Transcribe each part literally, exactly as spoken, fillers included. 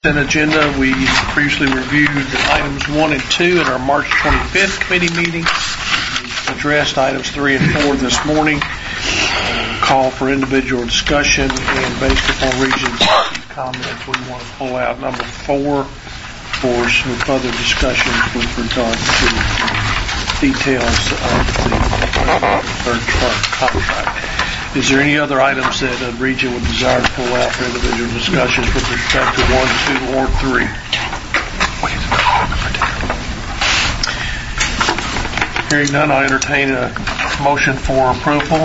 Agenda. We previously reviewed items one and two at our March twenty-fifth committee meeting. We addressed items three and four this morning. Uh, call for individual discussion, and based upon Regent's comments, we want to pull out number four for some further discussions with regard to details of the third contract. Is there any other items that the Regent would desire to pull out for individual discussions with respect to one, two, or three? Hearing none, I entertain a motion for approval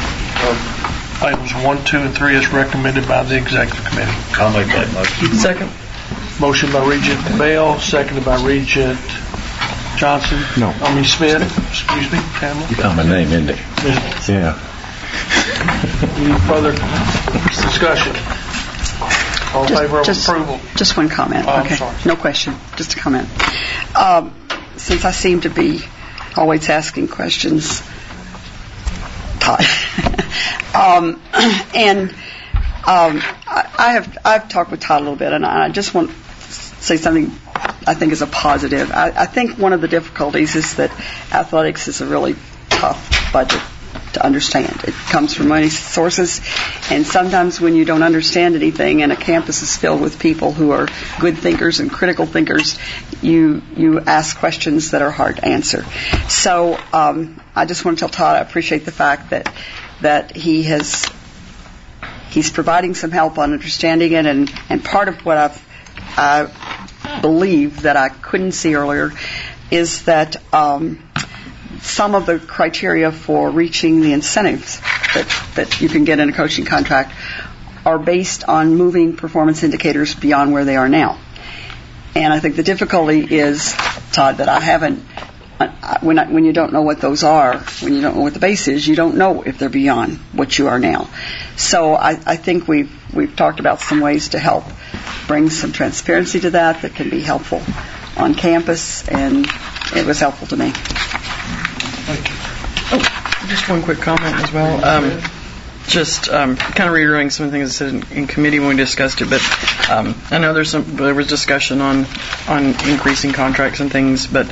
of items one, two, and three as recommended by the Executive Committee. I'll make that motion. Second. Motion by Regent Bell, seconded by Regent Johnson. No. I mean Smith. Excuse me, Pamela. You call my name, isn't it? Yeah. Any further discussion? All in Just, favor of just, approval? Just one comment. Oh, okay. I'm sorry. No question. Just a comment. Um, since I seem to be always asking questions, Todd, um, and um, I, I have I've talked with Todd a little bit, and I just want to say something I think is a positive. I, I think one of the difficulties is that athletics is a really tough budget to understand. It comes from many sources, and sometimes when you don't understand anything and a campus is filled with people who are good thinkers and critical thinkers, you you ask questions that are hard to answer. So um, I just want to tell Todd I appreciate the fact that that he has he's providing some help on understanding it, and, and part of what I've I believe that I couldn't see earlier is that um, some of the criteria for reaching the incentives that, that you can get in a coaching contract are based on moving performance indicators beyond where they are now. And I think the difficulty is, Todd, that I haven't, when, I, when you don't know what those are, when you don't know what the base is, you don't know if they're beyond what you are now. So I, I think we've, we've talked about some ways to help bring some transparency to that that can be helpful on campus, and it was helpful to me. Thank you. Oh, just one quick comment as well. Um, just um, kind of reiterating some of the things I said in, in committee when we discussed it, but um, I know there's some, there was discussion on, on increasing contracts and things, but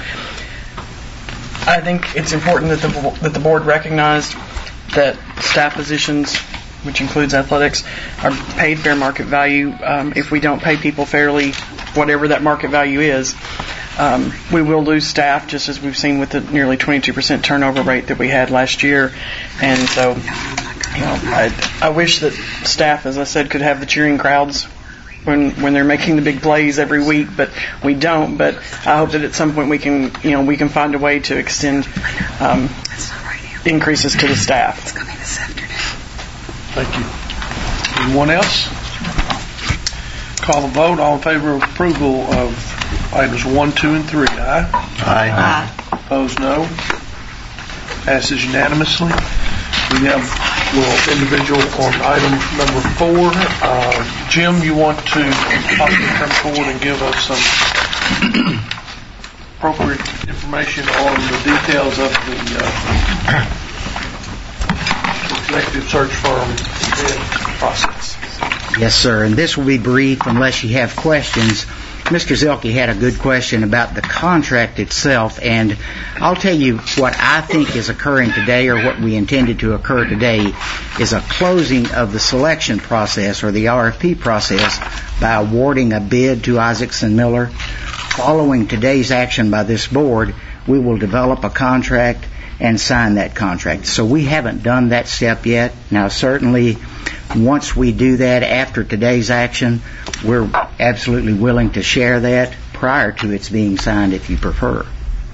I think it's important that the, that the board recognized that staff positions, which includes athletics, are paid fair market value. Um, if we don't pay people fairly, whatever that market value is, Um, we will lose staff, just as we've seen with the nearly twenty-two percent turnover rate that we had last year. And so, you know, I, I wish that staff, as I said, could have the cheering crowds when when they're making the big plays every week, but we don't. But I hope that at some point we can, you know, we can find a way to extend um, increases to the staff. Thank you. Anyone else? Call the vote. All in favor of approval of items one, two, and three. Aye. Aye. Aye. Opposed, no. Passes unanimously. We have a little individual on item number four. Uh, Jim, you want to possibly come forward and give us some appropriate information on the details of the uh, executive search firm process? Yes, sir. And this will be brief unless you have questions. Mister Zelke had a good question about the contract itself, and I'll tell you what I think is occurring today, or what we intended to occur today, is a closing of the selection process, or the R F P process, by awarding a bid to Isaacson Miller. Following today's action by this board, we will develop a contract and sign that contract. So we haven't done that step yet. Now, certainly, once we do that after today's action, we're absolutely willing to share that prior to its being signed if you prefer.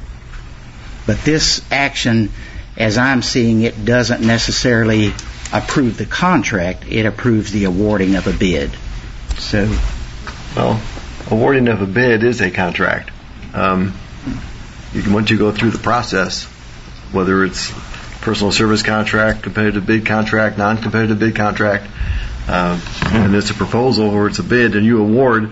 But this action, as I'm seeing it, doesn't necessarily approve the contract. It approves the awarding of a bid. So, well, awarding of a bid is a contract. Um, you can, once you go through the process, whether it's personal service contract, competitive bid contract, non-competitive bid contract, uh, and it's a proposal or it's a bid, and you award,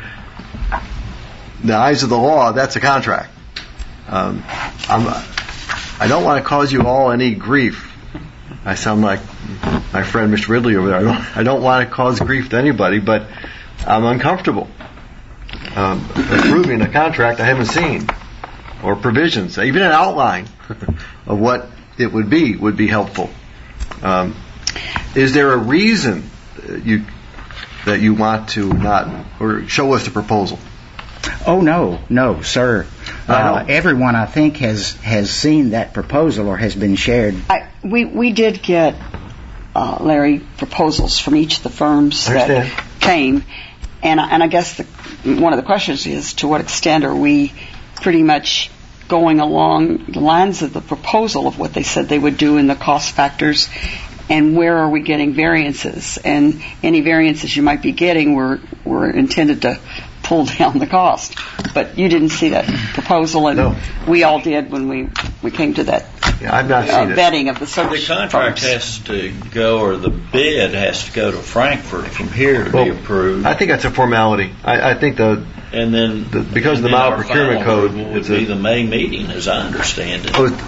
the eyes of the law, that's a contract. Um, I'm, I don't want to cause you all any grief. I sound like my friend Mister Ridley over there. I don't, I don't want to cause grief to anybody, but I'm uncomfortable um, approving a contract I haven't seen, or provisions, even an outline of what it would be would be helpful. Um, is there a reason you that you want to not, or show us the proposal? Oh, no, no, sir. Uh, everyone, I think, has, has seen that proposal or has been shared. I, we, we did get, uh, Larry, proposals from each of the firms that came. And, I- and I guess the, one of the questions is, to what extent are we pretty much going along the lines of the proposal of what they said they would do in the cost factors, and where are we getting variances? And any variances you might be getting were, were intended to pull down the cost. But you didn't see that proposal, and No. we all did when we, we came to that Yeah, I've not uh, seen it. vetting of the search The contract firms. has to go, or the bid has to go to Frankfurt from here to be Well, approved. I think that's a formality. I, I think the, And then, the- because of the and then model our procurement final code, approval would it's be a- the May meeting, as I understand it. oh,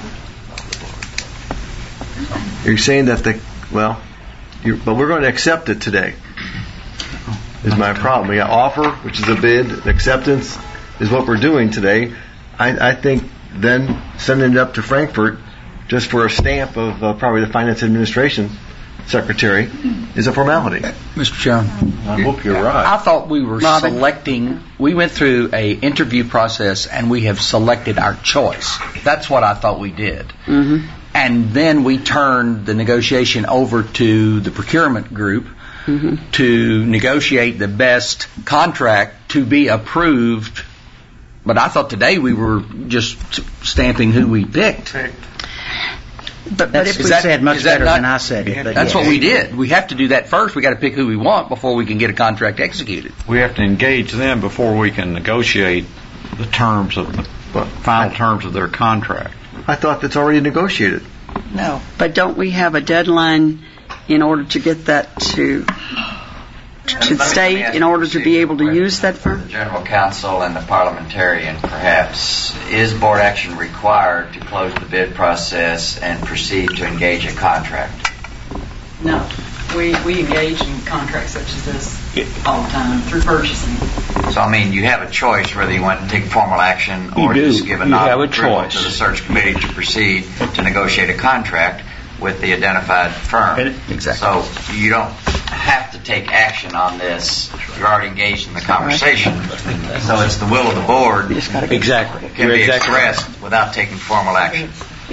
you're saying that the, well, you're, but we're going to accept it today. Is my problem. We got offer, which is a bid, acceptance is what we're doing today. I, I think then sending it up to Frankfurt just for a stamp of uh, probably the finance administration secretary is a formality. Mister Chairman, I hope you're right. I thought we were Robin? selecting, we went through a interview process and we have selected our choice. That's what I thought we did. Mm-hmm. And then we turned the negotiation over to the procurement group Mm-hmm. to negotiate the best contract to be approved. But I thought today we were just stamping who we picked. But, but That's if Is we that- said much is that better not- than I said it. But That's yes. what we did. We have to do that first. We got to pick who we want before we can get a contract executed. We have to engage them before we can negotiate the terms of the final terms of their contract. I thought that's already negotiated. No. But don't we have a deadline in order to get that to to the state, in order to be able to use that firm? The General Counsel and the parliamentarian, perhaps, is board action required to close the bid process and proceed to engage a contract? No. We, we engage in contracts such as this all the time through purchasing. So, I mean, you have a choice whether you want to take formal action or You do. just give a You have a non-approval choice. to the search committee to proceed to negotiate a contract with the identified firm. Exactly. So you don't have to take action on this. You're already engaged in the conversation. So it's the will of the board Exactly. can You're be exactly right. expressed without taking formal action.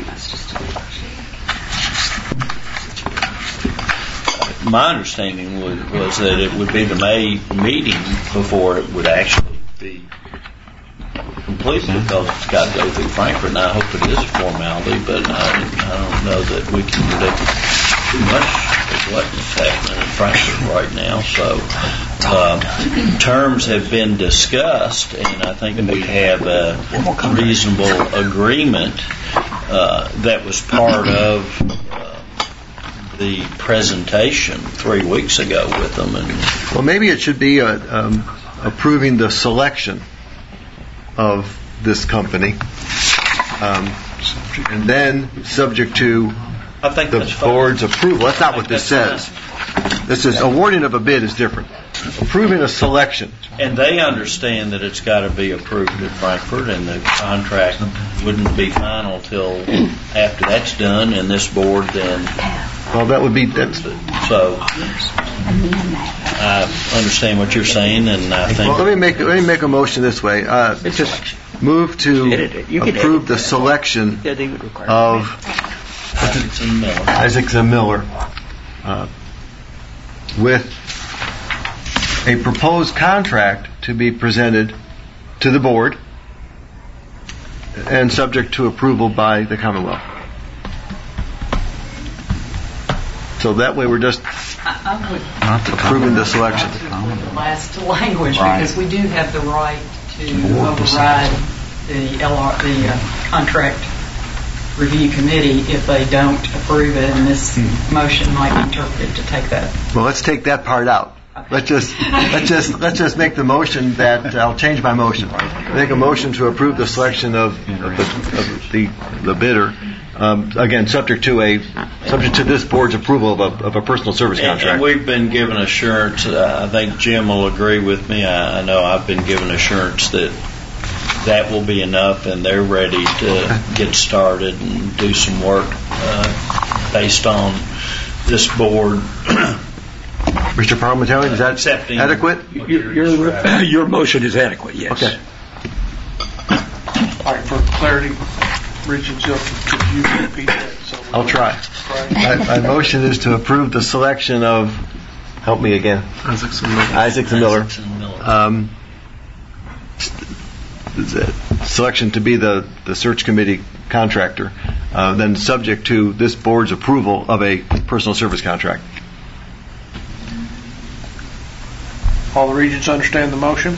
My understanding was, was that it would be the May meeting before it would actually be completed, because it's got to go through Frankfurt, and I hope it is a formality, but I, I don't know that we can predict too much of what is happening in Frankfurt right now. So uh, terms have been discussed, and I think we have a reasonable agreement uh, that was part of uh, the presentation three weeks ago with them. And Well, maybe it should be uh, um, approving the selection of this company, um, and then subject to I think the that's fine. board's approval. That's not I what think this that's says. This is awarding of a bid is different. Approving a selection. And they understand that it's got to be approved at Frankfurt, and the contract wouldn't be final till after that's done, and this board then. Well, that would be that's. So I understand what you're saying, and I think. Well, let me make let me make a motion this way. Uh, just move to approve the selection of Isaacson Miller. Isaacson Miller uh, with a proposed contract to be presented to the board and subject to approval by the Commonwealth. So that way we're just I would approving the selection. the last language, Right. because we do have the right to override the L R, the uh, contract review committee if they don't approve it, and this motion might be interpreted to take that. Well, let's take that part out. let's just let's just let's just make the motion that I'll change my motion. Make a motion to approve the selection of, of, the, of the the bidder. Um, again, subject to a subject to this board's approval of a, of a personal service And, contract. and we've been given assurance. Uh, I think Jim will agree with me. I, I know I've been given assurance that that will be enough, and they're ready to get started and do some work uh, based on this board. Mister Parliamentarian, is that Accepting adequate? Your, your, your motion is adequate, yes. Okay. All right, for clarity, Regent Zilke, could you repeat that? So we- I'll try. My, my motion is to approve the selection of, help me again, Isaacson Miller. Isaacson Miller. Isaacson Miller. Um, the selection to be the, the search committee contractor, uh, then subject to this board's approval of a personal service contract. All the regents understand the motion?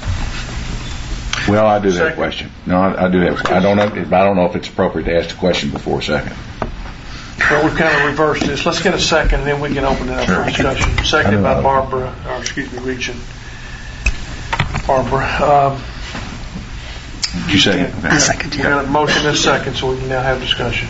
Well, I do have Second. a question. No, I, I do have. I don't know. I don't know if it's appropriate to ask the question before a second. Well, we've kind of reversed this. Let's get a second, and then we can open it up for discussion. Seconded by Barbara, or excuse me, Regent Barbara. Um, You second. I second. We got a motion and a second, so we can now have discussion.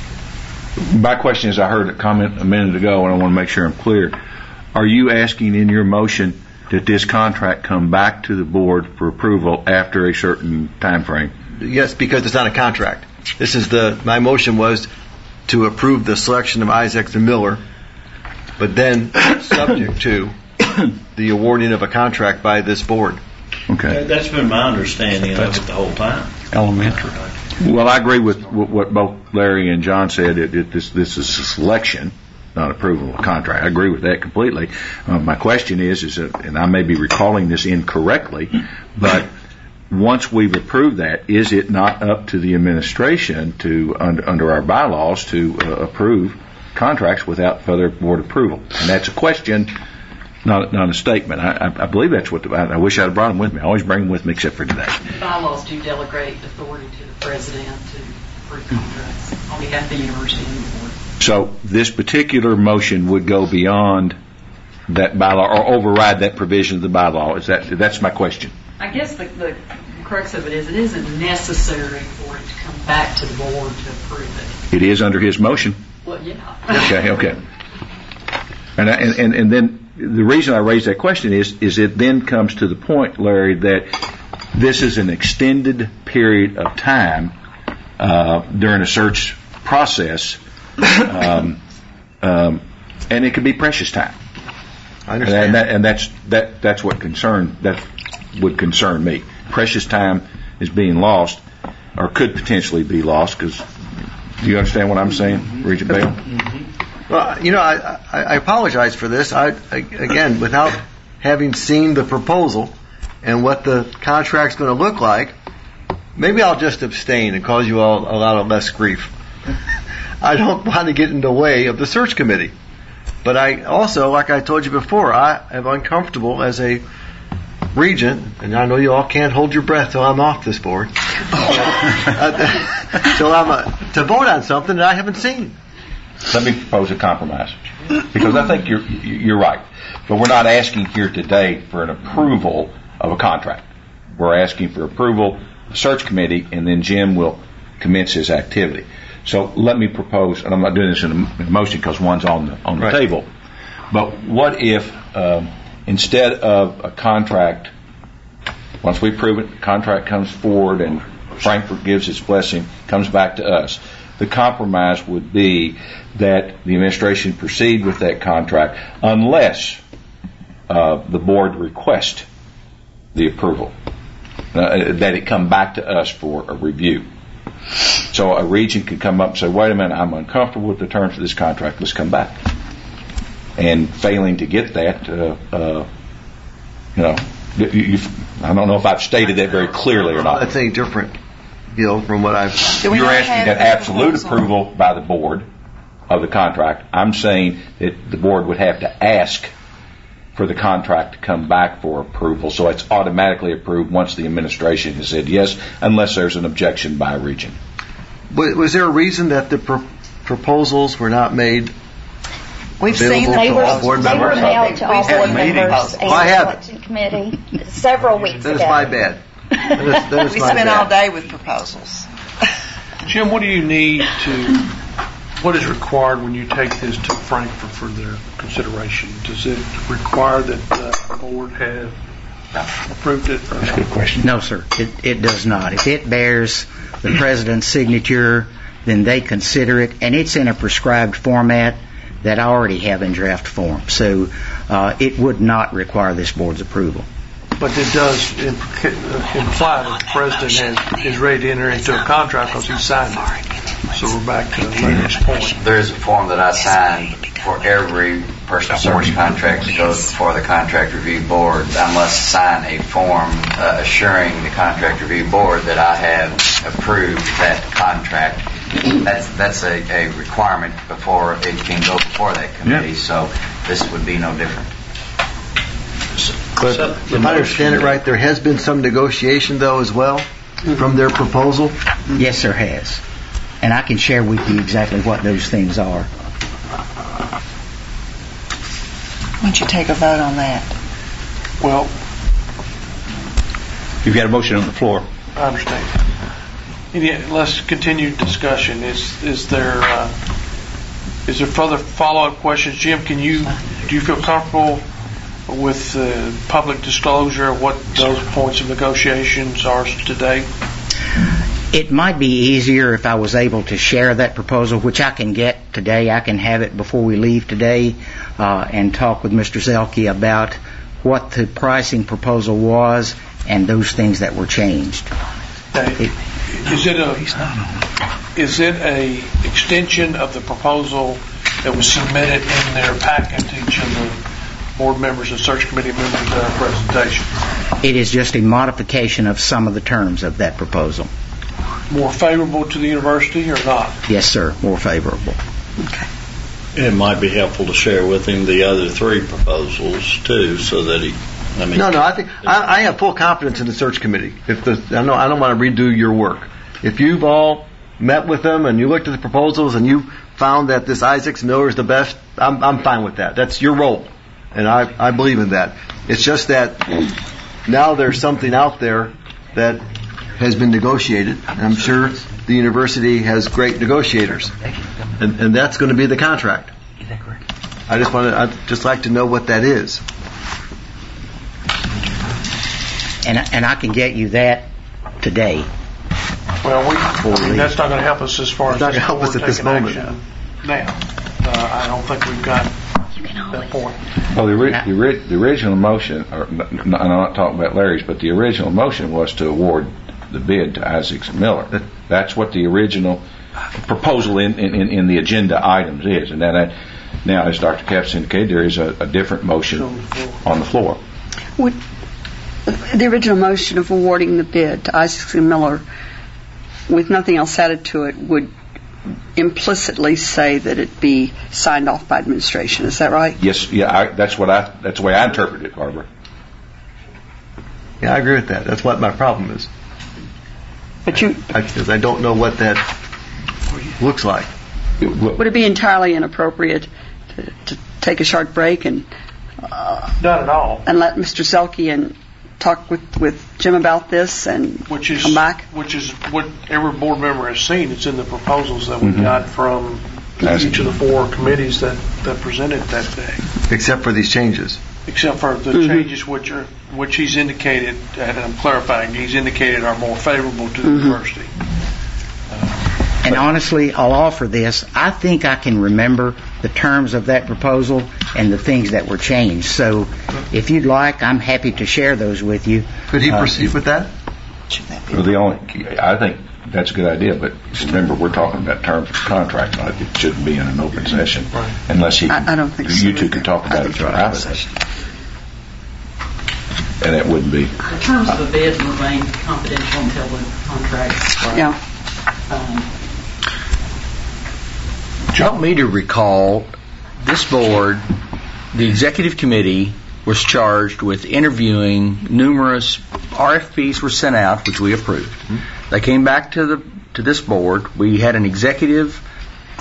My question is, I heard a comment a minute ago, and I want to make sure I'm clear. Are you asking in your motion that this contract come back to the board for approval after a certain time frame? Yes, because it's not a contract. This is the, my motion was to approve the selection of Isaacson Miller, but then subject to the awarding of a contract by this board. Okay. That's been my understanding of it the whole time. Elementary. Well, I agree with what both Larry and John said. It, it, this, this is a selection, not approval of a contract. I agree with that completely. Uh, my question is, is that, and I may be recalling this incorrectly, but once we've approved that, is it not up to the administration to, under, under our bylaws, to uh, approve contracts without further board approval? And that's a question, not, not a statement. I, I, I believe that's what the, I, I wish I'd brought them with me. I always bring them with me except for today. The bylaws do delegate authority to the president to approve contracts on behalf of the university and the board. So this particular motion would go beyond that bylaw or override that provision of the bylaw. Is that, that's my question. I guess the, the crux of it is it isn't necessary for it to come back to the board to approve it. It is under his motion. Well, yeah. Okay, okay. And, I, and, and, and then the reason I raise that question is, is it then comes to the point, Larry, that this is an extended period of time uh, during a search process, um, um, and it could be precious time. I understand. And, that, and that's that that's what concern that would concern me. Precious time is being lost, or could potentially be lost. Because do you understand what I'm saying, Regent Bale? Mm-hmm. Well, you know, I, I, I apologize for this. I, I again, without having seen the proposal and what the contract's going to look like, maybe I'll just abstain and cause you all a lot of less grief. I don't want to get in the way of the search committee. But I also, like I told you before, I am uncomfortable as a regent, and I know you all can't hold your breath till I'm off this board, uh, till I'm uh, to vote on something that I haven't seen. Let me propose a compromise, because I think you're you're right. But we're not asking here today for an approval of a contract. We're asking for approval of the search committee, and then Jim will commence his activity. So let me propose, and I'm not doing this in a, in a motion because one's on the on the Right. table. But what if um, instead of a contract, once we approve it, the contract comes forward and Frankfurt gives its blessing, comes back to us. The compromise would be that the administration proceed with that contract unless uh, the board requests the approval, uh, that it come back to us for a review. So a regent could come up and say, wait a minute, I'm uncomfortable with the terms of this contract, let's come back. And failing to get that, uh, uh, you know, you, you, I don't know if I've stated that very clearly or not. That's any different, Gil, from what I've... You're asking that absolute approval by the board of the contract. I'm saying that the board would have to ask for the contract to come back for approval, so it's automatically approved once the administration has said yes, unless there's an objection by a regent. Was, was there a reason that the pro- proposals were not made We've seen available them. They to were, all board they were members? mailed to all We've had board meetings. members and Well, I the haven't. election committee several weeks That is ago. my bad. That is, that is We my spent bad. all day with proposals. Jim, what do you need to, what is required when you take this to Frankfurt for their consideration? Does it require that the board have approved it? That's a good question. No, sir, it, it does not. If it bears the president's signature, then they consider it, and it's in a prescribed format that I already have in draft form. So uh, it would not require this board's approval. But it does implica- uh, imply that the president has, is ready to enter into a contract because he signed it. So we're back to Larry's point. There is a form that I sign for every personal service contract that goes before the contract review board. I must sign a form uh, assuring the contract review board that I have approved that contract. That's that's a, a requirement before it can go before that committee. Yeah. So this would be no different. But if I understand it right, there has been some negotiation, though, as well, from their proposal? Yes, there has. And I can share with you exactly what those things are. Why don't you take a vote on that? Well, You've got a motion on the floor. I understand. Any, let's continue discussion. Is is there uh, is there further follow-up questions? Jim, can you do you feel comfortable with uh, public disclosure of what those points of negotiations are today? It might be easier if I was able to share that proposal, which I can get today. I can have it before we leave today uh, and talk with Mister Zelke about what the pricing proposal was and those things that were changed. Okay. Is it a is it a extension of the proposal that was submitted in their packet to each of the board members and search committee members at our presentation? It is just a modification of some of the terms of that proposal. More favorable to the university or not? Yes, sir, more favorable. It might be helpful to share with him the other three proposals too, so that he. I mean, No, no. I think I, I have full confidence in the search committee. If the I know I don't want to redo your work. If you've all met with them and you looked at the proposals and you found that this Isaacs Miller is the best, I'm I'm fine with that. That's your role, and I I believe in that. It's just that now there's something out there that has been negotiated, and I'm sure the university has great negotiators, and and that's going to be the contract. I just want to I'd just like to know what that is. And, and I can get you that today. Well, we, I mean, that's not going to help us as far It's as not this gonna help us board at this taking moment. action now. Uh, I don't think we've got that point. Well, the, ori- the, ori- the original motion, or n- n- I'm not talking about Larry's, but the original motion was to award the bid to Isaacs Miller. That's what the original proposal in, in, in the agenda items is. And then I, now, as Doctor Capps indicated, there is a, a different motion on the floor. Would the original motion of awarding the bid to Isaacs and Miller, with nothing else added to it, would implicitly say that it be signed off by administration? Is that right? Yes, yeah, I, that's what I. That's the way I interpret it, Barbara. Yeah, I agree with that. That's what my problem is. But you, Because I, I don't know what that looks like. would it be entirely inappropriate to, to take a short break and uh, Not at all. and let Mister Zelke and talk with, with Jim about this and Which is come back? which is what every board member has seen. It's in the proposals that we Mhm. got from That's- each of the four committees that, that presented that day, Except for these changes. except for the Mhm. changes which are which he's indicated, and I'm clarifying, he's indicated are more favorable to the Mhm. university. And honestly, I'll offer this. I think I can remember the terms of that proposal and the things that were changed. So if you'd like, I'm happy to share those with you. Could he Uh, proceed with that? Well, the only, I think that's a good idea, but remember, we're talking about terms of contract. Not- It shouldn't be in an open session unless he. I- I don't think so You two either. can talk I about think it you're right. privately, and it wouldn't be. The terms of the bid remain confidential until the contract. Yeah. Um, Help me to recall, this board, the executive committee, was charged with interviewing numerous R F Ps were sent out, which we approved. They came back to the to this board. We had an executive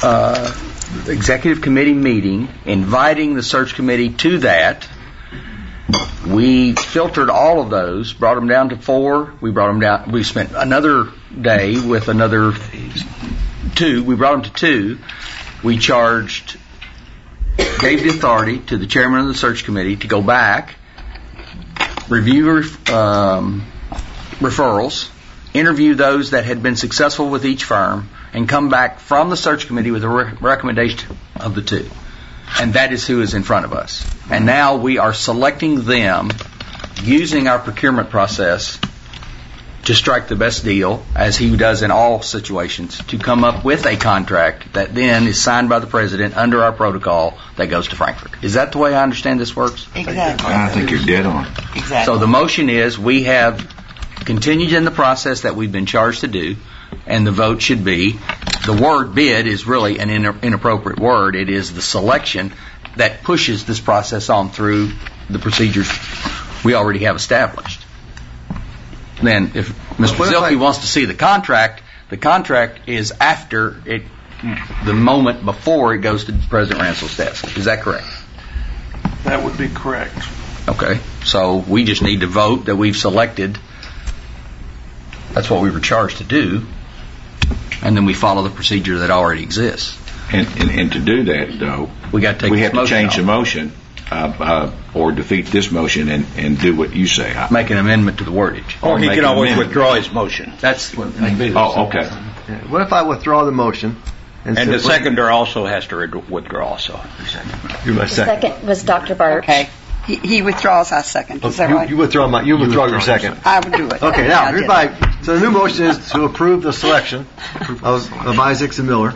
uh, executive committee meeting, inviting the search committee to that. We filtered all of those, brought them down to four. We brought them down. We spent another day with another two. We brought them to two. We charged, gave the authority to the chairman of the search committee to go back, review um, referrals, interview those that had been successful with each firm, and come back from the search committee with a re- recommendation of the two. And that is who is in front of us. And now we are selecting them using our procurement process to strike the best deal, as he does in all situations, to come up with a contract that then is signed by the president under our protocol that goes to Frankfurt. Is that the way I understand this works? Exactly. I think you're dead on. Exactly. So the motion is we have continued in the process that we've been charged to do, and the vote should be, the word bid is really an in- inappropriate word. It is the selection that pushes this process on through the procedures we already have established. Then if Mister Zilke wants to see the contract, the contract is after it, the moment before it goes to President Ransel's desk. Is that correct? That would be correct. Okay. So we just need to vote that we've selected. That's what we were charged to do. And then we follow the procedure that already exists. And, and, and to do that, though, we got to take we this have to motion change off. the motion uh, uh, or defeat this motion and, and do what you say. Make an amendment to the wordage. Or he make can an always amendment. withdraw his motion. That's what. Oh, okay. What if I withdraw the motion? And simply- the seconder also has to re- withdraw, so. You're my The second. second was Doctor Birch. Okay. He, he withdraws, I second. Is that you, right? you withdraw my. You withdraw your second. I would do it. Okay, now I here's did. my. So the new motion is to approve the selection of, of Isaacs and Miller.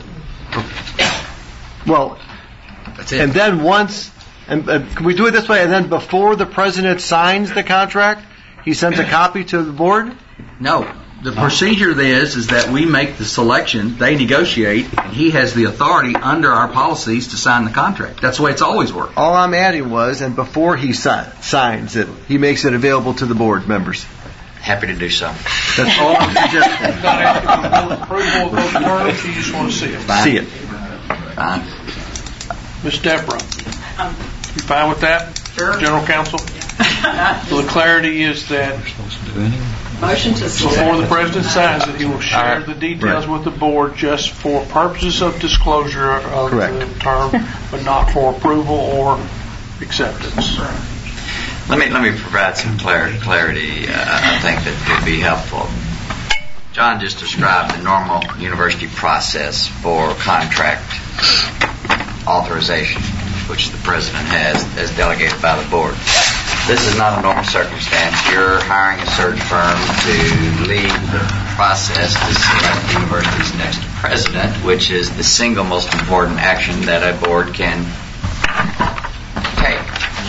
Well, That's it. and then once, and uh, can we do it this way? And then before the president signs the contract, he sends a copy to the board. No. The procedure is is that we make the selection, they negotiate, and he has the authority under our policies to sign the contract. That's the way it's always worked. All I'm adding was, and before he si- signs it, he makes it available to the board members. Happy to do so. That's all I'm suggesting. Not asking for approval of those terms, you just want to see it. See it. Fine. Miz Deborah, you fine with that? Sure. General Counsel? So the clarity is that Motion to select. before the president signs it, he will share the details with the board just for purposes of disclosure of Correct. the term, but not for approval or acceptance. Let me let me provide some clarity. Clarity, uh, I think that would be helpful. John just described the normal university process for contract authorization, which the president has as delegated by the board. This is not a normal circumstance. You're hiring a search firm to lead the process to select the university's next president, which is the single most important action that a board can take.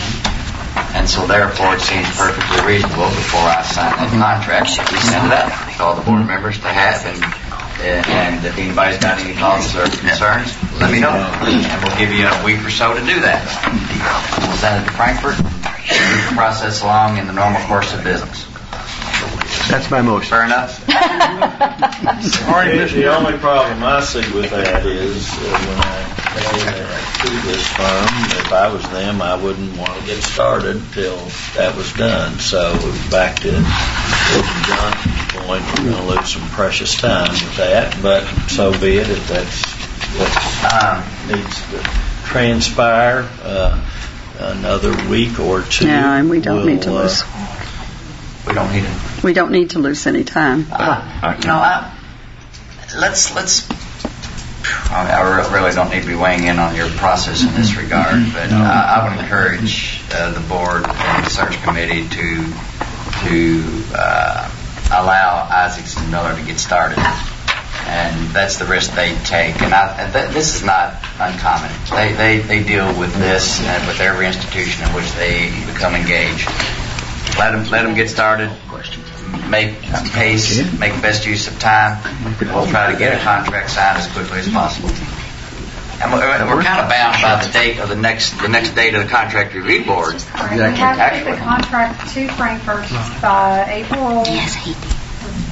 And so therefore it seems perfectly reasonable before I sign that contract, we send it out to all the board members to have, and, and if anybody's got any thoughts or concerns, let me know. And we'll give you a week or so to do that. We'll send it to Frankfurt, move the process along in the normal course of business. That's my motion. Fair enough? All right, The Mister the only problem I see with that is uh, when I came uh, to this firm, if I was them, I wouldn't want to get started till that was done. So back to Wilson Johnson's point, we're going to lose some precious time with that, but so be it if that's what Um, needs to transpire. Uh, another week or two. Yeah, and we don't need to will, uh, lose. we don't need it. We don't need to lose any time. Uh, you know, I, let's let's. I, mean, I re- really don't need to be weighing in on your process in this regard, but uh, I would encourage uh, the board and the search committee to to uh, allow Isaacs and Miller to get started, and that's the risk they take. And, I, and th- this is not uncommon. They they they deal with this uh, with every institution in which they become engaged. Let them let them get started. Make pace, make the best use of time. We'll try to get a contract signed as quickly as possible. And we're, we're kind of bound by the date of the next the next date of the contract review board. We have to get the contract to Frankfurt by April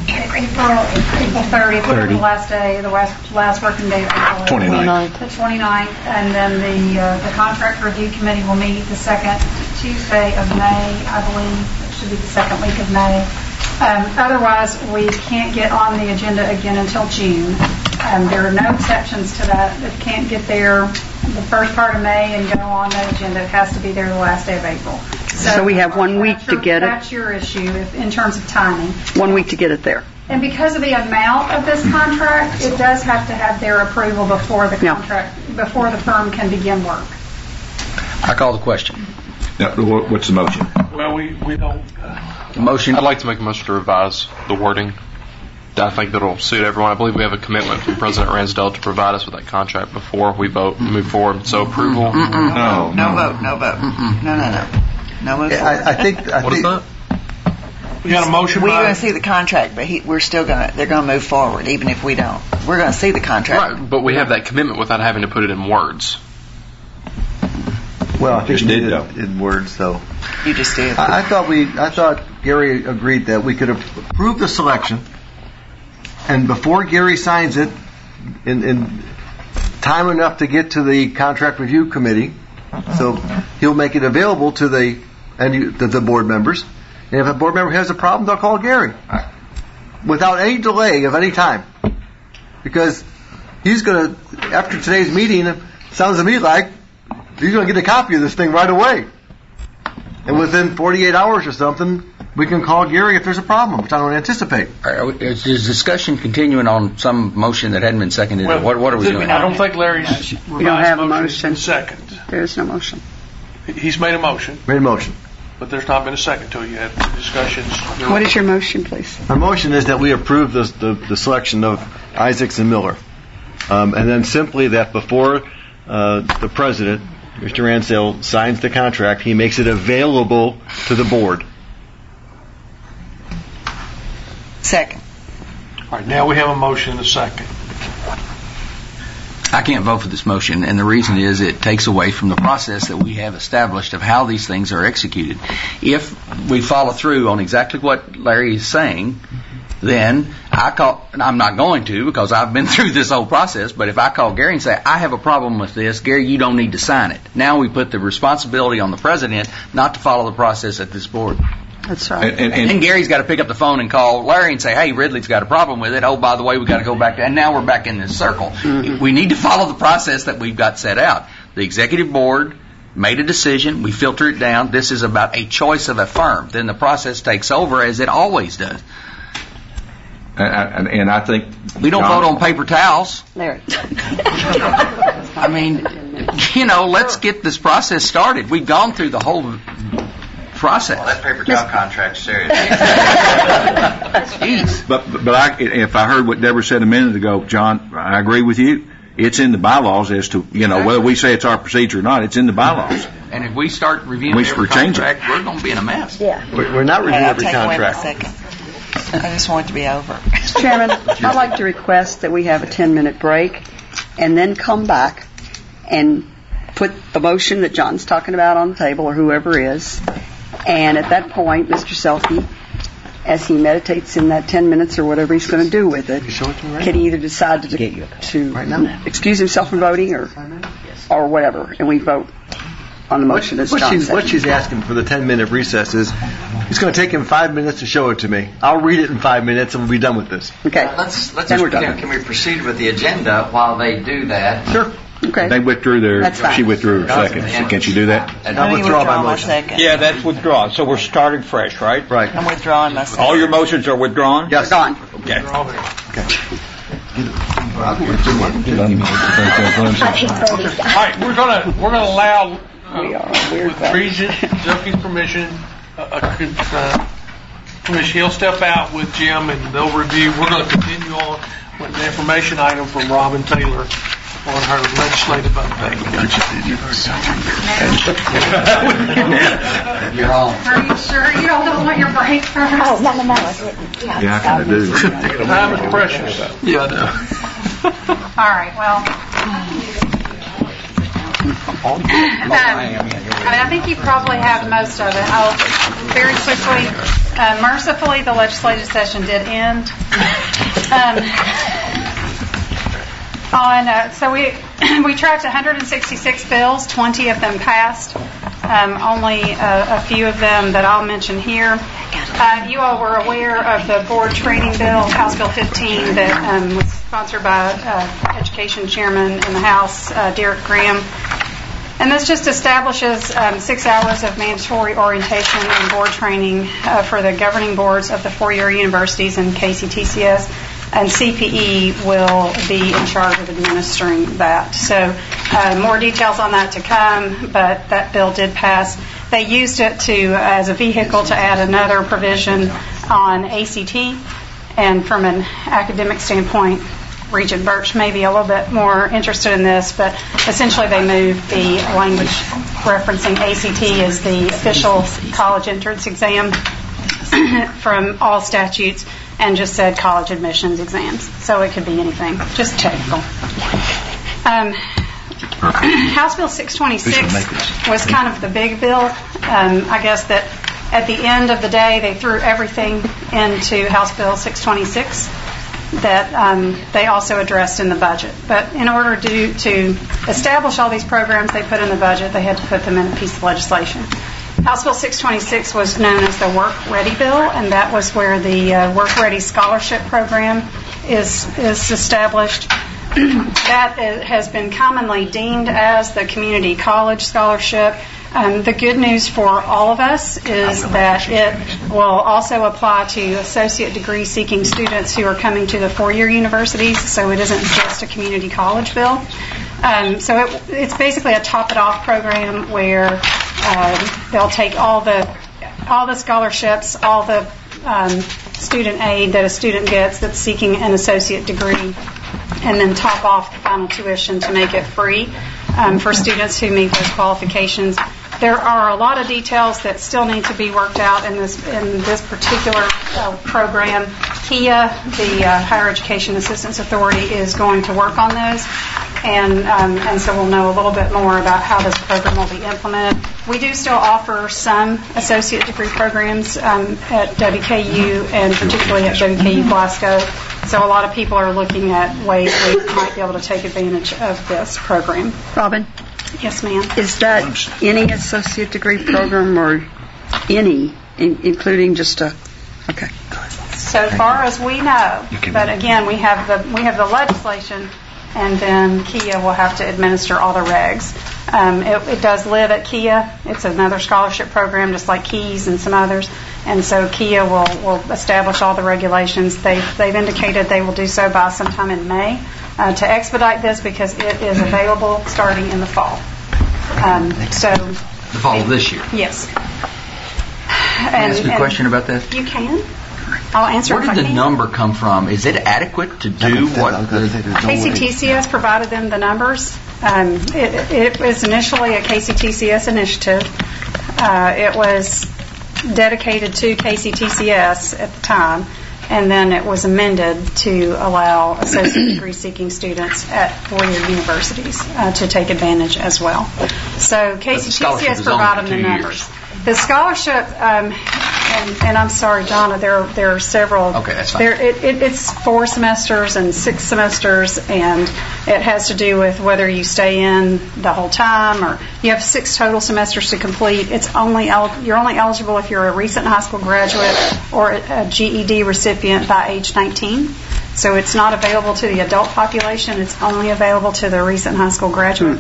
April, April thirtieth, whatever the last day, the last, last working day of April. twenty-ninth. The twenty-ninth, and then the, uh, the contract review committee will meet the second Tuesday of May, I believe. It should be the second week of May. Um, otherwise, we can't get on the agenda again until June. Um, there are no exceptions to that. It can't get there the first part of May and go on the agenda. It has to be there the last day of April. So we have one week that's to your- get it. That's your issue if, in terms of timing. One week to get it there. And because of the amount of this contract, it does have to have their approval before the Yeah. contract, before the firm can begin work. I call the question. Now, wha- what's the motion? Well, we, we don't, The motion. I'd like to make a motion to revise the wording. I think that'll suit everyone. I believe we have a commitment from President Ransdell to provide us with that contract before we vote and move forward. So approval. No. No vote, no vote. No, no, no. No move forward. I, I think. I What is think, that? we got a motion We're by, going to see the contract, but he, we're still going to, they're going to move forward, even if we don't. We're going to see the contract. Right, but we have that commitment without having to put it in words. Well, I think Just you did, did though. it in words, though. You just did. I, I thought we, I thought Gary agreed that we could approve the selection, and before Gary signs it, in, in time enough to get to the contract review committee, so he'll make it available to the and you, the, the board members. And if a board member has a problem, they'll call Gary without any delay of any time, because he's going to, after today's meeting, it sounds to me like he's going to get a copy of this thing right away. And within forty-eight hours or something, we can call Gary if there's a problem, which I don't anticipate. Are we- Is is discussion continuing on some motion that hadn't been seconded? well, what, what are we doing? I don't think Larry's We don't have a revised motion. is second. There's no motion. He's made a motion, Made a motion. but there's not been a second to it yet. Discussions. What is your motion, please? My motion is that we approve the, the, the selection of Isaacs and Miller. Um, and then simply that before uh, the president, Mister Ransdell, signs the contract, he makes it available to the board. Second. All right, now we have a motion and a second. I can't vote for this motion, and the reason is it takes away from the process that we have established of how these things are executed. If we follow through on exactly what Larry is saying, then I call, and I'm not going to because I've been through this whole process, but if I call Gary and say, I have a problem with this, Gary, you don't need to sign it. Now we put the responsibility on the president not to follow the process at this board. That's right. And, and, and And Gary's got to pick up the phone and call Larry and say, hey, Ridley's got a problem with it. Oh, by the way, we've got to go back to, and now we're back in this circle. Mm-hmm. We need to follow the process that we've got set out. The executive board made a decision. We filter it down. This is about a choice of a firm. Then the process takes over as it always does. and, and I think We don't John- vote on paper towels. Larry. I mean, you know, let's get this process started. We've gone through the whole process. Well, that paper towel contract's serious. Jeez. But but I, if I heard what Deborah said a minute ago, John, I agree with you. It's in the bylaws as to, you know, whether we say it's our procedure or not, it's in the bylaws. And if we start reviewing We every should change it. contract, we're going to be in a mess. Yeah. We're we're not reviewing I'll every take away my contract. second. I just want it to be over. Mister Chairman, I'd like to request that we have a ten-minute break and then come back and put the motion that John's talking about on the table, or whoever is, and at that point, Mister Selke, as he meditates in that ten minutes or whatever he's going to do with it, can either decide to, to excuse himself from voting or or whatever, and we vote on the motion as What John she's, said. what she's asking for the ten-minute recess is, it's going to take him five minutes to show it to me. I'll read it in five minutes and we'll be done with this. Okay. Let's, let's, Then we're can, done. can we proceed with the agenda while they do that? Sure. Okay. They withdrew their, That's fine. she withdrew her second. Can't you do that? And I'll Let me withdraw my my motion. second. Yeah, that's withdrawn. So we're starting fresh, right? Right. I'm withdrawing my second. All your motions are withdrawn? Yes. Gone. Okay. All right, we're gonna we're gonna allow, We are uh, weird with bunch. Regent Zucky's permission, uh, uh, uh, Commission, he'll step out with Jim and they'll review. We're going to continue on with the information item from Robin Taylor on her legislative update. You're on. Are you sure you don't want your break first? Oh, no, no, no. Yeah, Yeah, I kind of do. Time is precious. Yeah, I know. All right, well. Um, I mean, I think you probably have most of it. I'll very quickly Uh, mercifully, the legislative session did end. Um, on uh, so we we tracked one hundred sixty-six bills. twenty of them passed. Um, only a, a few of them that I'll mention here. Uh, you all were aware of the board training bill, House Bill fifteen, that um, was sponsored by uh, Education Chairman in the House, uh, Derek Graham. And this just establishes um, six hours of mandatory orientation and board training uh, for the governing boards of the four-year universities and K C T C S, and C P E will be in charge of administering that. So uh, more details on that to come, but that bill did pass. They used it to as a vehicle to add another provision on A C T, and from an academic standpoint, Regent Birch may be a little bit more interested in this, but essentially they moved the language referencing A C T as the official college entrance exam from all statutes and just said college admissions exams. So it could be anything, just technical. Um, House Bill six twenty-six was kind of the big bill. Um, I guess that at the end of the day they threw everything into House Bill six twenty-six that um, they also addressed in the budget. But in order to, to establish all these programs they put in the budget, they had to put them in a piece of legislation. House Bill six twenty-six was known as the Work Ready Bill, and that was where the uh, Work Ready Scholarship Program is, is established. That has been commonly deemed as the Community College Scholarship. Um, the good news for all of us is that it will also apply to associate degree seeking students who are coming to the four-year universities, so it isn't just a community college bill. Um, so it, it's basically a top-it-off program where uh, they'll take all the all the scholarships, all the um, student aid that a student gets that's seeking an associate degree, and then top off the final tuition to make it free um, for students who meet those qualifications. There are a lot of details that still need to be worked out in this in this particular uh, program. KIA, the uh, Higher Education Assistance Authority, is going to work on those, and um, and so we'll know a little bit more about how this program will be implemented. We do still offer some associate degree programs um, at W K U, and particularly at W K U Glasgow. So a lot of people are looking at ways we might be able to take advantage of this program. Robin? Yes, ma'am. Is that any associate degree program or any, in, including just a, okay. So far as we know, but again, we have the we have the legislation, and then KIA will have to administer all the regs. Um, it, it does live at KIA. It's another scholarship program, just like KEYS and some others. And so KIA will, will establish all the regulations. They've, they've indicated they will do so by sometime in May uh, to expedite this because it is available starting in the fall. Um, so the fall of this year. Yes. Can I ask you a question about that? You can. I'll answer. Where did the number come from? Is it adequate to do what the K C T C S provided them the numbers? Um, it, it was initially a K C T C S initiative. Uh, it was dedicated to K C T C S at the time, and then it was amended to allow associate degree seeking students at four-year universities uh, to take advantage as well. So K C T C S provided them the numbers. Years. The scholarship, um, and, and I'm sorry, Donna, there there are several. Okay, that's fine. There, it, it, it's four semesters and six semesters, and it has to do with whether you stay in the whole time or you have six total semesters to complete. It's only el- you're only eligible if you're a recent high school graduate or a G E D recipient by age nineteen. So it's not available to the adult population. It's only available to the recent high school graduate.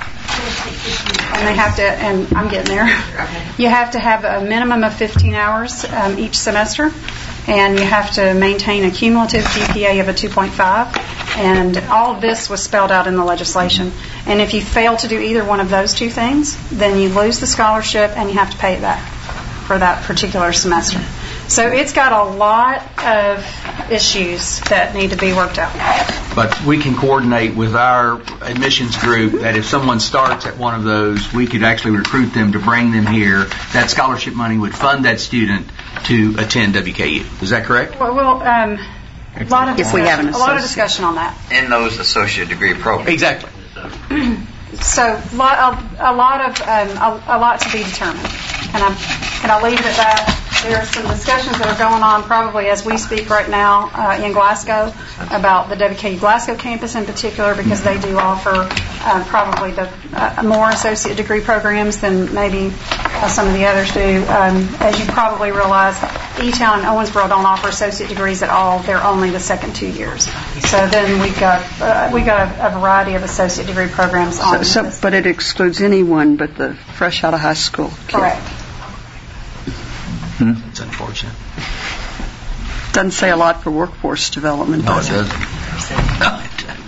And they have to, and I'm getting there, you have to have a minimum of fifteen hours um, each semester, and you have to maintain a cumulative G P A of a two point five, and all of this was spelled out in the legislation. And if you fail to do either one of those two things, then you lose the scholarship and you have to pay it back for that particular semester. So it's got a lot of issues that need to be worked out. But we can coordinate with our admissions group that if someone starts at one of those, we could actually recruit them to bring them here. That scholarship money would fund that student to attend W K U. Is that correct? Well, well um, a lot of if we have an a lot of discussion on that. In those associate degree programs. Exactly. So lot, a, a lot of um, a, a lot to be determined, and I and I'll leave it at that. There are some discussions that are going on probably as we speak right now uh, in Glasgow about the W K U Glasgow campus in particular, because they do offer uh, probably the uh, more associate degree programs than maybe uh, some of the others do. Um, as you probably realize, E-Town and Owensboro don't offer associate degrees at all. They're only the second two years. So then we've got uh, we've got a, a variety of associate degree programs on. So, so, but it excludes anyone but the fresh out of high school kid. Correct. Hmm? It's unfortunate. Doesn't say a lot for workforce development, No, it does it? doesn't.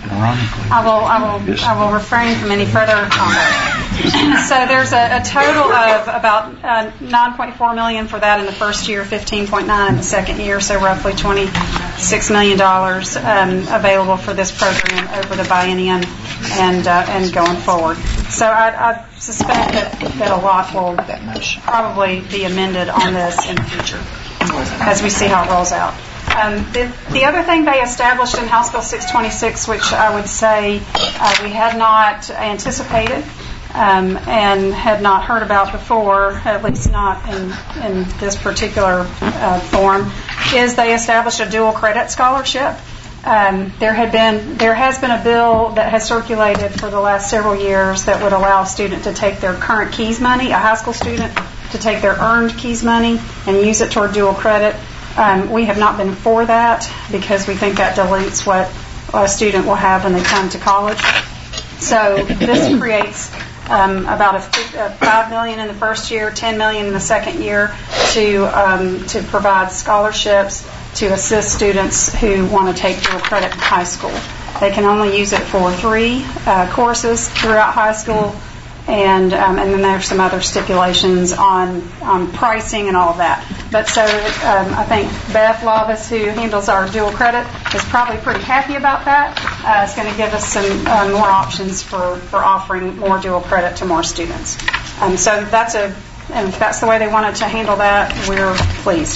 I will, I will, I will refrain from any further comment. So there's a, a total of about uh, nine point four million dollars for that in the first year, fifteen point nine in the second year, so roughly twenty-six million dollars um, available for this program over the biennium and uh, and going forward. So I, I suspect that, that a lot will probably be amended on this in the future as we see how it rolls out. Um, the, the other thing they established in House Bill six twenty-six, which I would say uh, we had not anticipated um, and had not heard about before, at least not in, in this particular uh, form, is they established a dual credit scholarship. Um, there had been, there has been a bill that has circulated for the last several years that would allow a student to take their current KEYS money, a high school student, to take their earned KEYS money and use it toward dual credit. Um, we have not been for that because we think that dilutes what a student will have when they come to college. So this creates um, about a, a five million dollars in the first year, ten million dollars in the second year to um, to provide scholarships to assist students who want to take dual credit in high school. They can only use it for three uh, courses throughout high school. And um, and then there's some other stipulations on on pricing and all of that. But so um, I think Beth Lavis, who handles our dual credit, is probably pretty happy about that. Uh, it's going to give us some uh, more options for, for offering more dual credit to more students. Um, so that's a and if that's the way they wanted to handle that, we're pleased.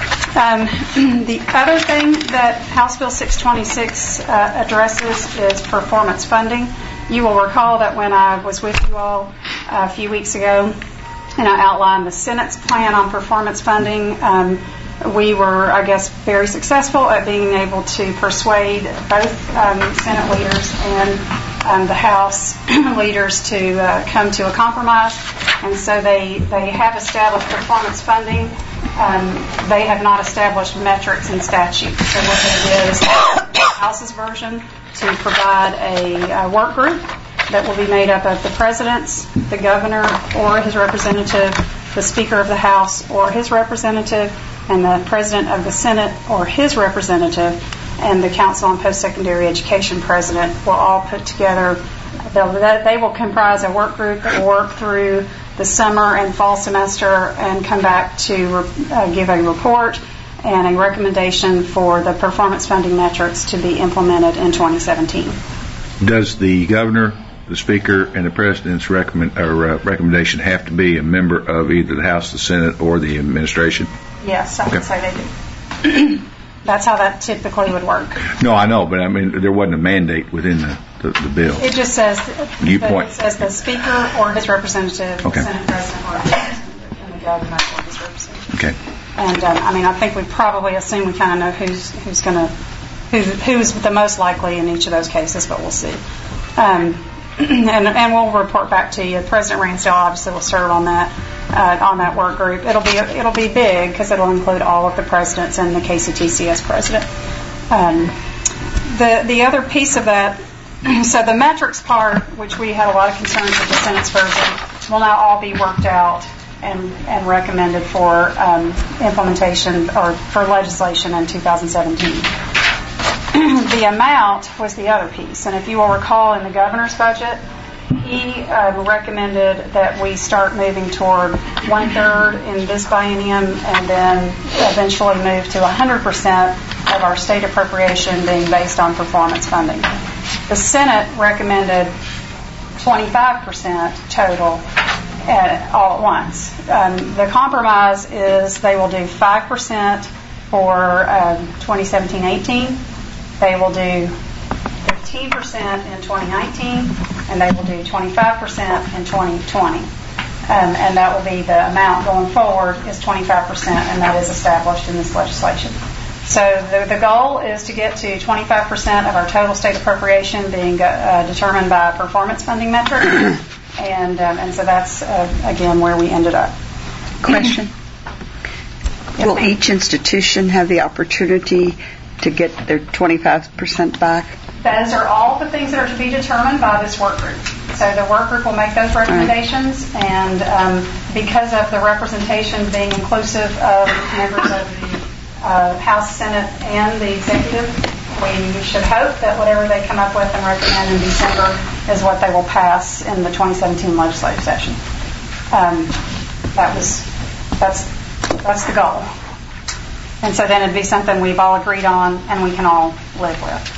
Um, the other thing that House Bill six twenty-six uh, addresses is performance funding. You will recall that when I was with you all a few weeks ago and I outlined the Senate's plan on performance funding, um, we were, I guess, very successful at being able to persuade both um, Senate leaders and um, the House leaders to uh, come to a compromise. And so they, they have established performance funding. Um, they have not established metrics in statute. So what it is, the House's version, to provide a, a work group that will be made up of the presidents, the governor or his representative, the Speaker of the House or his representative, and the President of the Senate or his representative, and the Council on Post-Secondary Education President will all put together. They will comprise a work group that will work through the summer and fall semester and come back to uh, give a report and a recommendation for the performance funding metrics to be implemented in twenty seventeen. Does the governor, the speaker, and the president's recommend, or, uh, recommendation have to be a member of either the House, the Senate, or the administration? Yes, I would Okay. say they do. That's how that typically would work. No, I know, but I mean, there wasn't a mandate within the, the, the bill. It just says, You the, point. it says the speaker or his representative, Okay. the Senate president or his representative, and the governor or his representative. Okay. And um, I mean, I think we probably assume we kind of know who's who's going to who's who's the most likely in each of those cases, but we'll see. Um, and and we'll report back to you. President Ransdell obviously will serve on that uh, on that work group. It'll be it'll be big because it'll include all of the presidents and the K C T C S president. Um, the the other piece of that, so the metrics part, which we had a lot of concerns with the Senate's version, will now all be worked out and, and recommended for um, implementation or for legislation in two thousand seventeen. The amount was the other piece, and if you will recall in the governor's budget, he uh, recommended that we start moving toward one-third in this biennium and then eventually move to one hundred percent of our state appropriation being based on performance funding. The Senate recommended twenty-five percent total at, all at once. Um, the compromise is they will do five percent for um, twenty seventeen eighteen. They will do fifteen percent in twenty nineteen, and they will do twenty-five percent in twenty twenty. Um, and that will be the amount going forward is twenty-five percent, and that is established in this legislation. So the, the goal is to get to twenty-five percent of our total state appropriation being uh, determined by a performance funding metric, and um, and so that's uh, again where we ended up. Question. Yes, Will ma'am. each institution have the opportunity to get their twenty-five percent back? Those are all the things that are to be determined by this work group. So the work group will make those recommendations, and um, because of the representation being inclusive of members of the uh, House, Senate, and the executive, we should hope that whatever they come up with and recommend in December is what they will pass in the twenty seventeen legislative session. Um, that was that's that's the goal, and so then it'd be something we've all agreed on and we can all live with.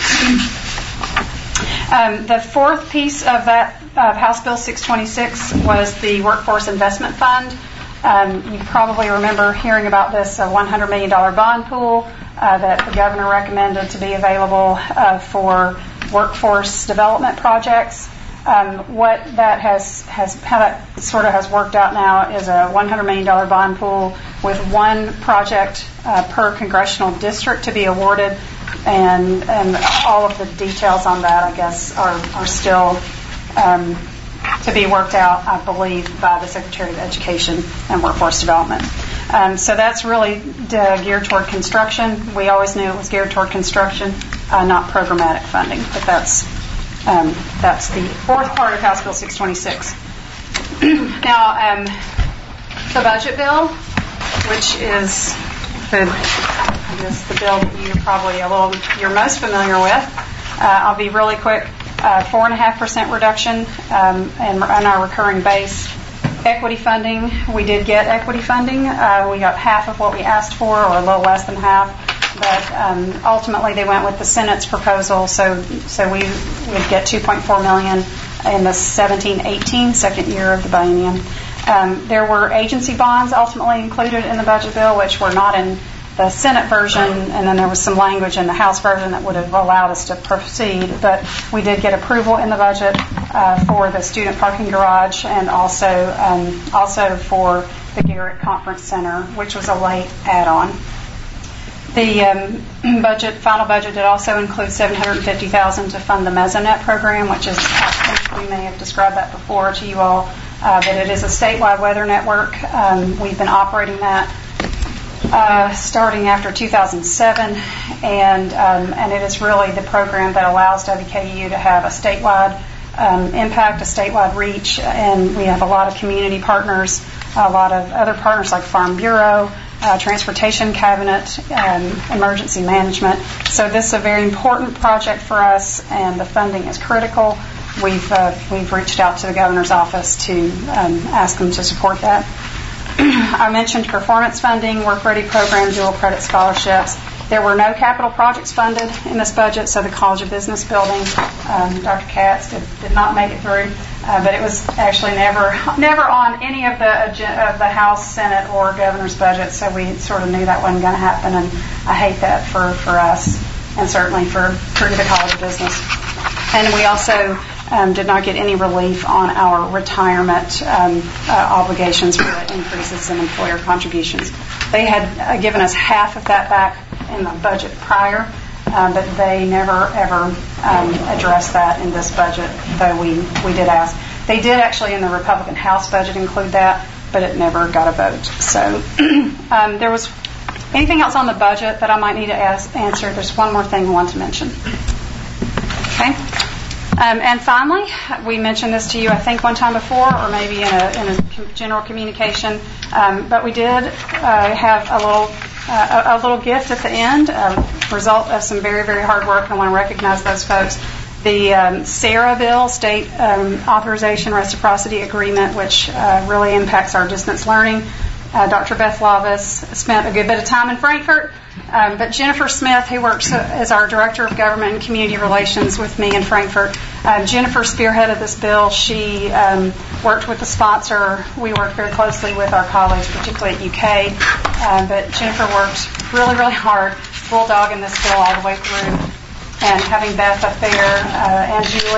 Um, the fourth piece of that of House Bill six twenty-six was the Workforce Investment Fund. Um, you probably remember hearing about this uh, one hundred million dollars bond pool uh, that the governor recommended to be available uh, for workforce development projects. Um, what that has, has how that sort of has worked out now is a one hundred million dollars bond pool with one project uh, per congressional district to be awarded. And and all of the details on that, I guess, are, are still um, to be worked out, I believe, by the Secretary of Education and Workforce Development. Um, so that's really uh, geared toward construction. We always knew it was geared toward construction, uh, not programmatic funding. But that's um, that's the fourth part of House Bill six twenty-six. Now, um, the budget bill, which is the I guess the bill that you're probably a little you're most familiar with. Uh, I'll be really quick. Uh, four and a half percent reduction um, in, in our recurring base. Equity funding, we did get equity funding. Uh, we got half of what we asked for, or a little less than half. But um, ultimately, they went with the Senate's proposal, so so we would get two point four million dollars in the seventeen eighteen second year of the biennium. Um, there were agency bonds ultimately included in the budget bill, which were not in the Senate version, and then there was some language in the House version that would have allowed us to proceed. But we did get approval in the budget uh, for the student parking garage, and also um, also for the Garrett Conference Center, which was a late add-on. The um, budget, final budget, did also include seven hundred fifty thousand dollars to fund the Mesonet program, which is, I think we may have described that before to you all, uh, but it is a statewide weather network. Um, we've been operating that uh, starting after two thousand seven, and um, and it is really the program that allows W K U to have a statewide um, impact, a statewide reach, and we have a lot of community partners, a lot of other partners like Farm Bureau, Uh, Transportation Cabinet, um, Emergency Management. So this is a very important project for us, and the funding is critical. We've uh, we've reached out to the governor's office to um, ask them to support that. I mentioned performance funding, work ready program, dual credit scholarships. There were no capital projects funded in this budget, so the College of Business building, um, Doctor Katz did, did not make it through, uh, but it was actually never never on any of the of the House, Senate, or governor's budget, so we sort of knew that wasn't going to happen, and I hate that for, for us, and certainly for, for the College of Business. And we also um, did not get any relief on our retirement um, uh, obligations for the increases in employer contributions. They had uh, given us half of that back in the budget prior, uh, but they never ever um, addressed that in this budget, though we, we did ask. They did actually in the Republican House budget include that, but it never got a vote. So um, there was anything else on the budget that I might need to ask, answer. There's one more thing I want to mention. Okay. Um, and finally, we mentioned this to you, I think, one time before, or maybe in a, in a general communication, um, but we did uh, have a little uh, a, a little gift at the end, a result of some very, very hard work, and I want to recognize those folks. The um, SARA bill, State um, Authorization Reciprocity Agreement, which uh, really impacts our distance learning. Uh, Doctor Beth Lavis spent a good bit of time in Frankfurt, um, but Jennifer Smith, who works as our Director of Government and Community Relations with me in Frankfurt, uh, Jennifer spearheaded this bill. She um, worked with the sponsor. We worked very closely with our colleagues, particularly at U K, uh, but Jennifer worked really, really hard, bulldogging this bill all the way through. And having Beth up there uh, and Julie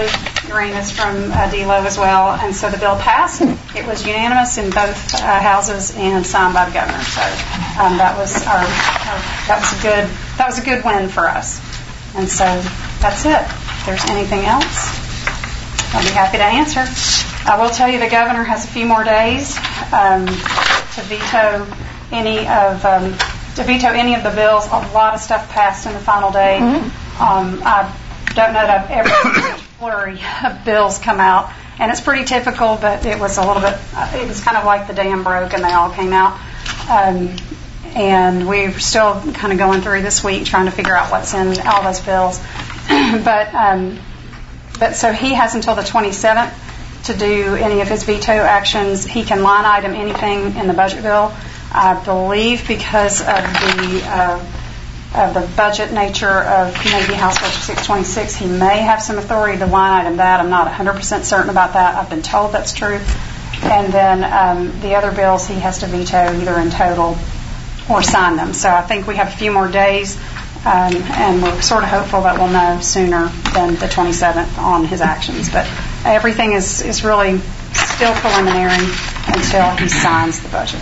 Uranus from uh, D L O as well, and so the bill passed. It was unanimous in both uh, houses and signed by the governor. So um, that was our, our that was a good that was a good win for us. And so that's it. If there's anything else, I'll be happy to answer. I will tell you the governor has a few more days um, to veto any of um, to veto any of the bills. A lot of stuff passed in the final day. Mm-hmm. Um, I don't know that I've ever seen such a flurry of bills come out, and it's pretty typical. But it was a little bit. It was kind of like the dam broke and they all came out. Um, and we're still kind of going through this week trying to figure out what's in all those bills. but um, but so he has until the twenty-seventh to do any of his veto actions. He can line item anything in the budget bill. I believe because of the uh, of the budget nature of Community House Bill six twenty-six, he may have some authority to line item that. I'm not one hundred percent certain about that. I've been told that's true. And then um, the other bills he has to veto either in total or sign them. So I think we have a few more days, um, and we're sort of hopeful that we'll know sooner than the twenty-seventh on his actions. But everything is, is really still preliminary until he signs the budget.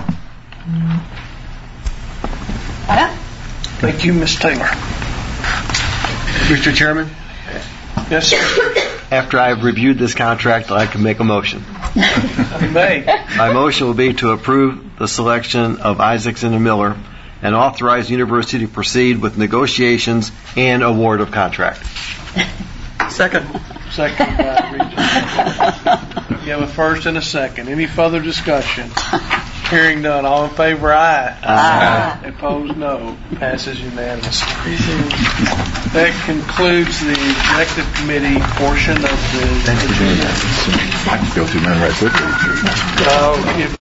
That it? Thank you, Miz Taylor. Mister Chairman? Yes, sir. After I've reviewed this contract, I'd like to make a motion. You may. My motion will be to approve the selection of Isaacson and Miller and authorize the university to proceed with negotiations and award of contract. Second. Second by Regent. You have a first and a second. Any further discussion? Hearing none. All in favor, aye. Aye. Opposed, no. Passes unanimously. That concludes the executive committee portion of the agenda. I can go through mine right quickly. Uh, if